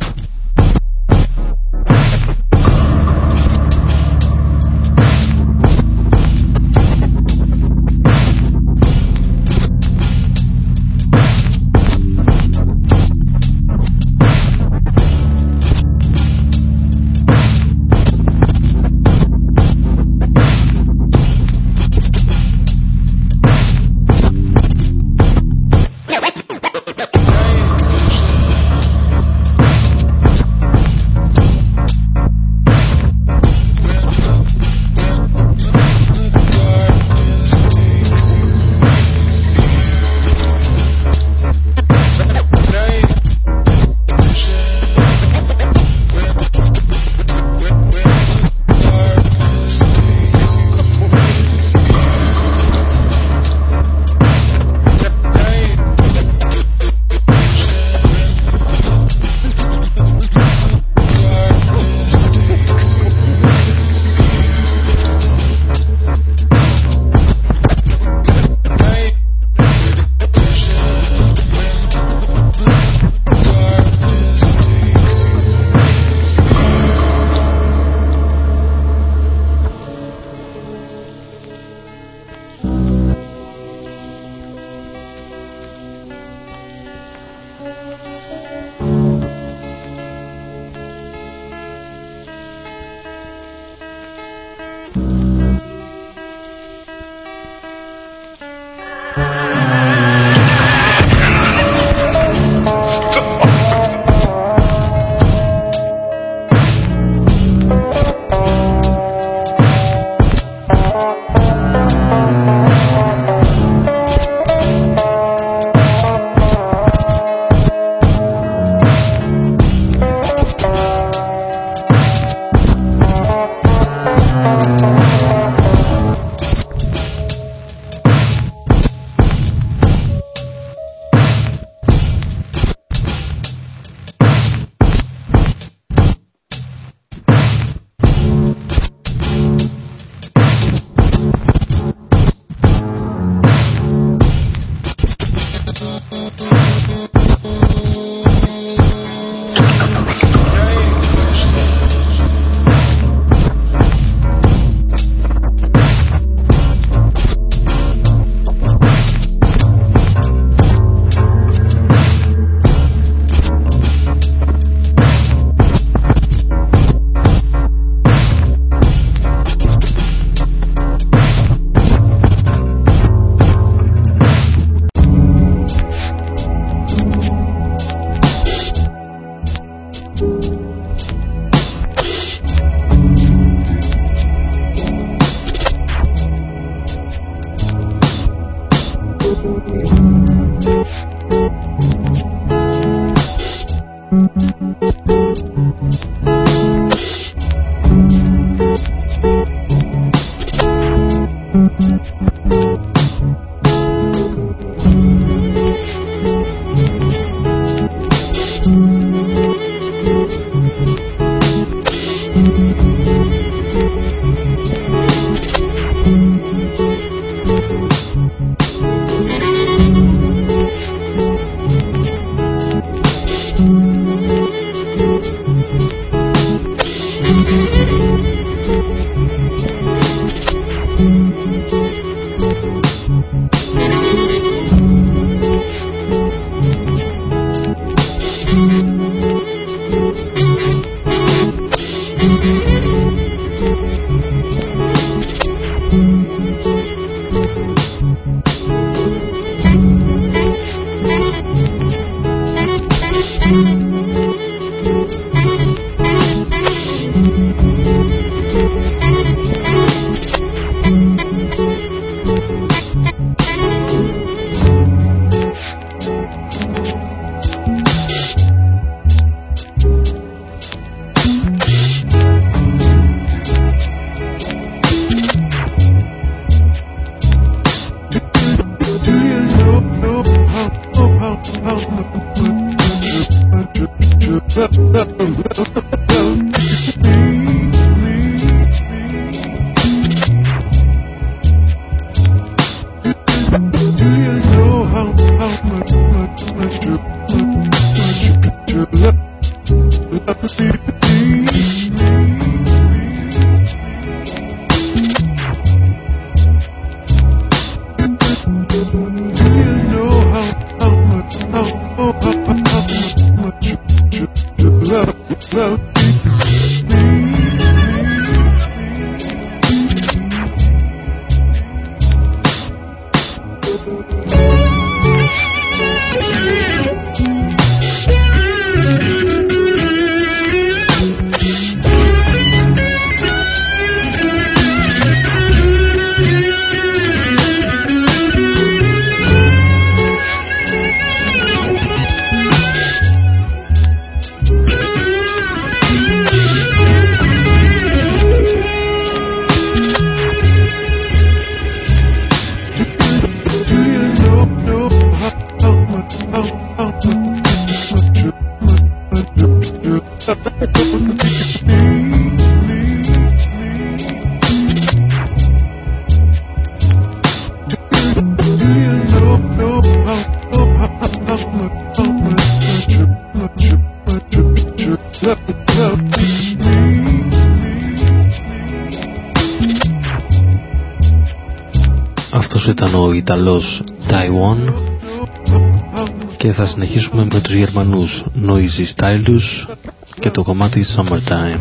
Αυτός ήταν ο Ιταλός Taiwan και θα συνεχίσουμε με τους Γερμανούς Noisy Stylus και το κομμάτι Summertime.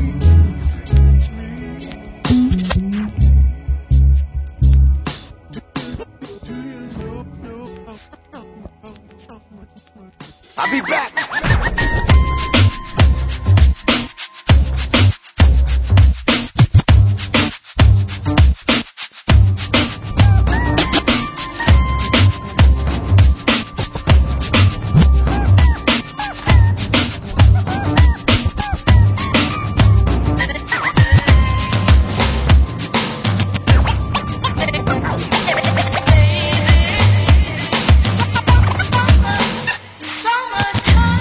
I'll be back. Summertime.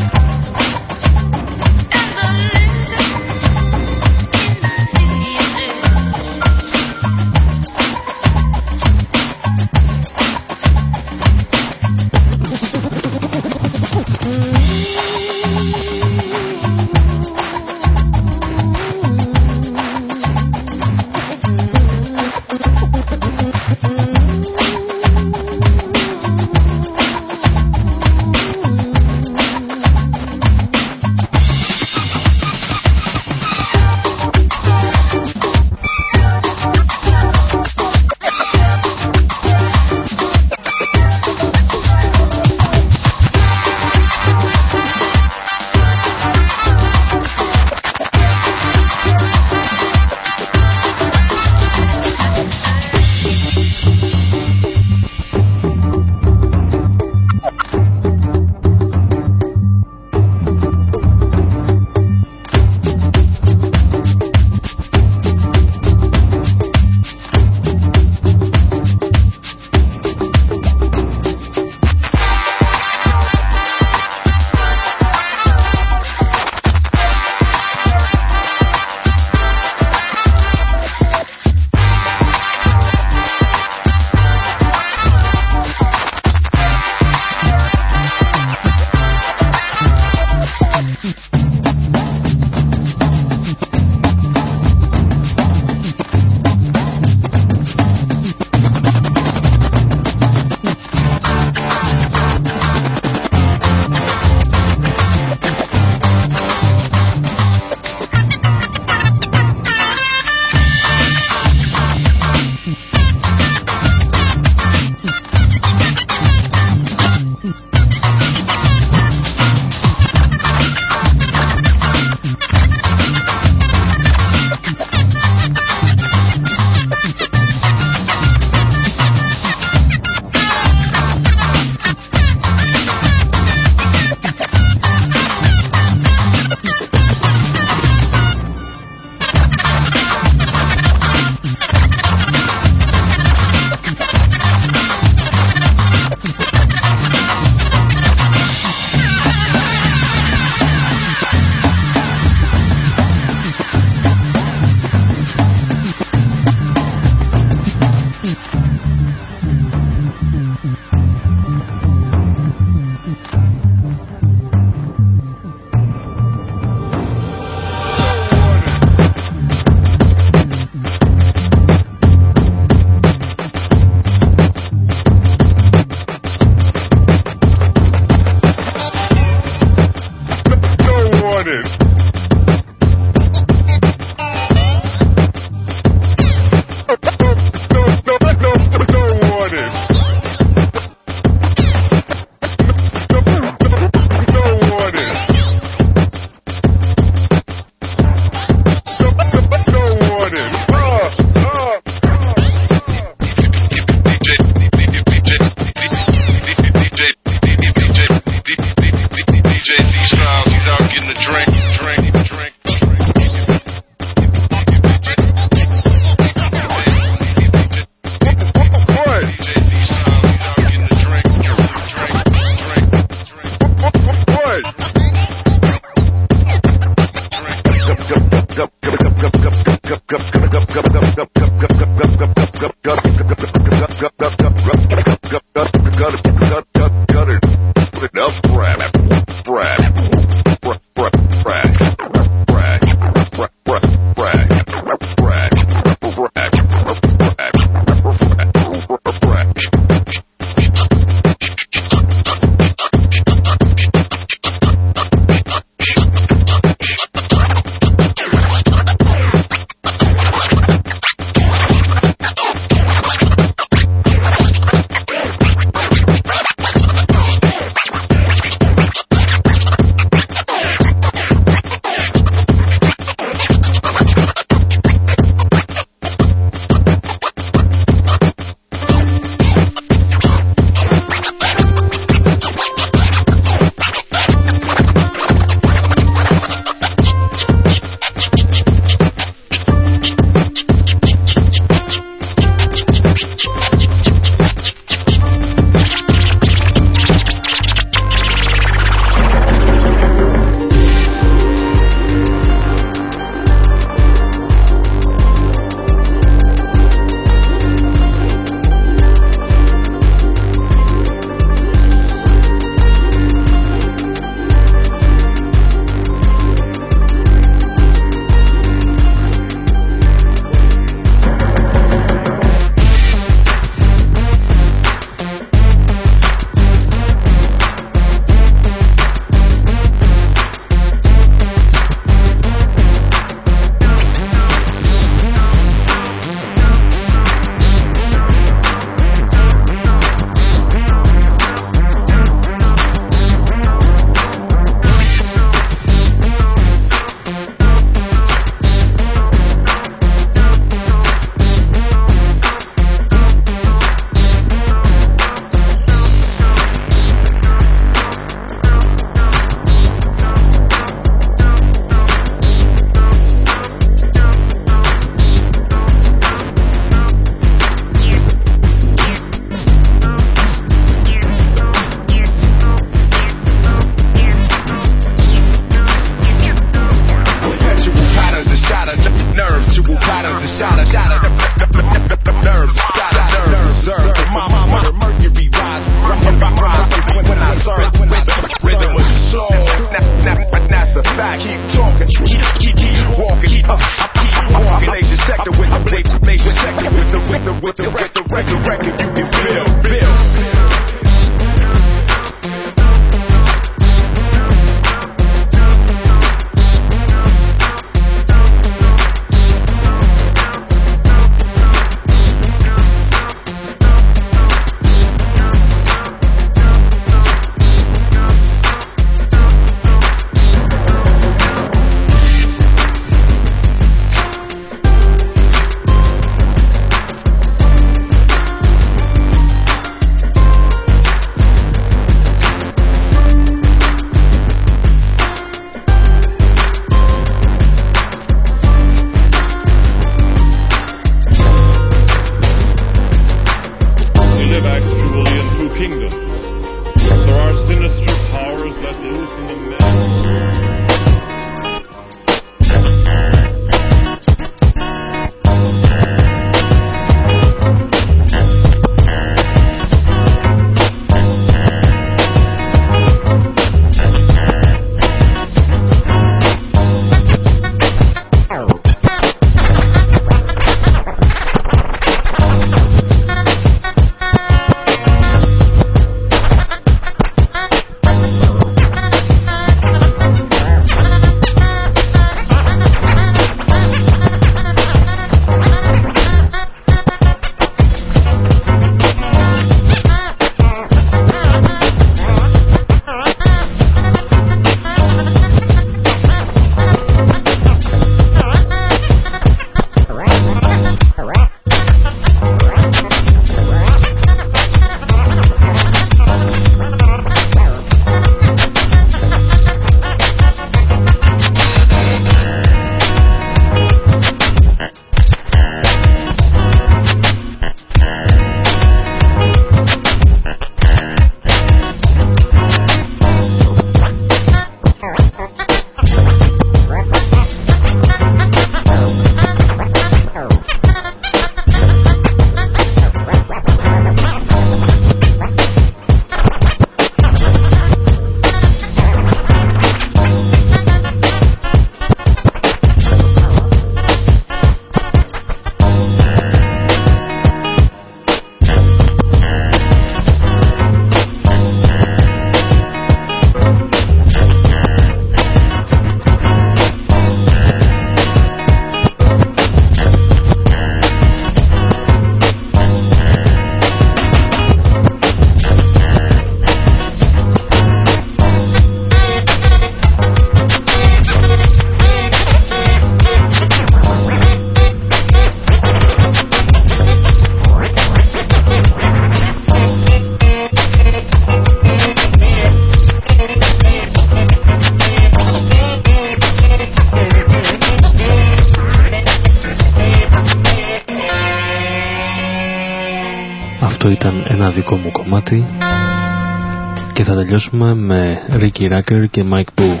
Αυτό ήταν ένα δικό μου κομμάτι και θα τελειώσουμε με Ricky Rucker και Mike Boo.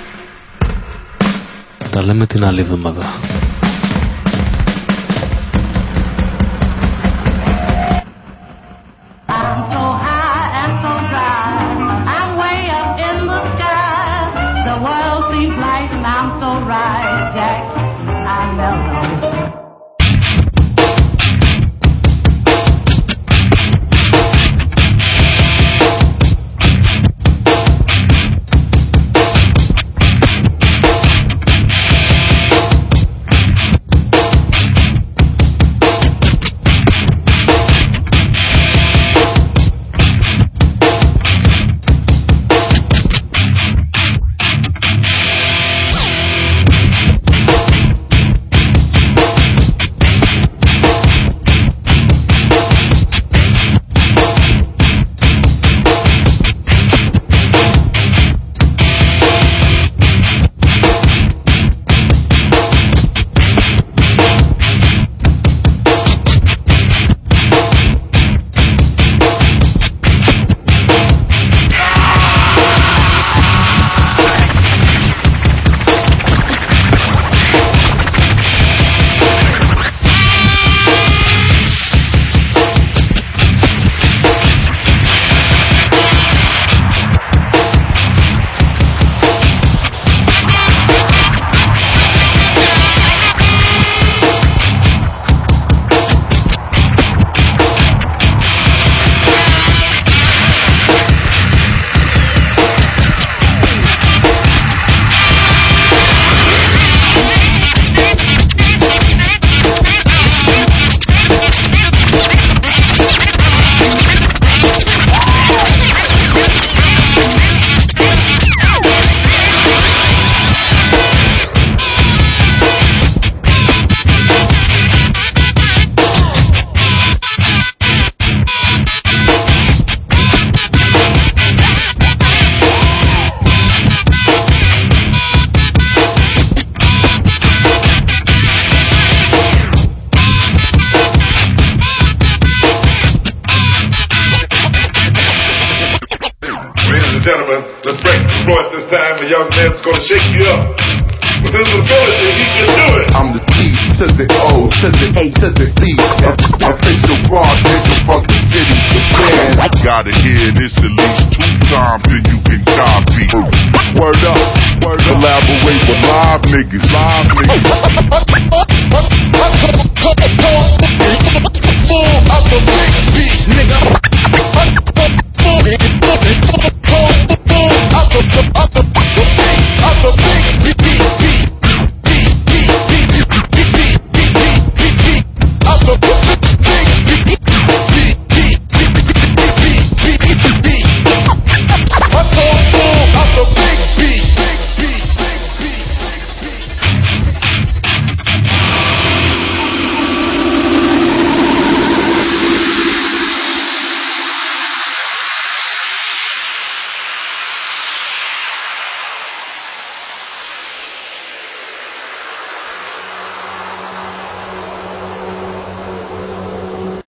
Τα λέμε την άλλη εβδομάδα. Niggas.